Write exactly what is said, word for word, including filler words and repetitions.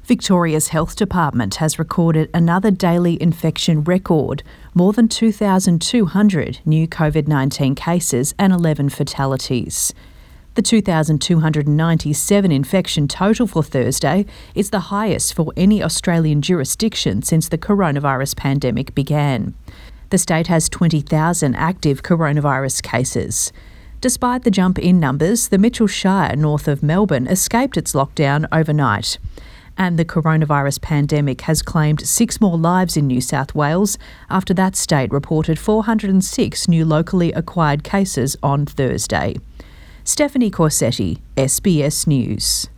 Victoria's Health Department has recorded another daily infection record, more than two thousand two hundred new COVID nineteen cases and eleven fatalities. The two thousand two hundred ninety-seven infection total for Thursday is the highest for any Australian jurisdiction since the coronavirus pandemic began. The state has twenty thousand active coronavirus cases. Despite the jump in numbers, the Mitchell Shire north of Melbourne escaped its lockdown overnight. And the coronavirus pandemic has claimed six more lives in New South Wales after that state reported four hundred six new locally acquired cases on Thursday. Stephanie Corsetti, S B S News.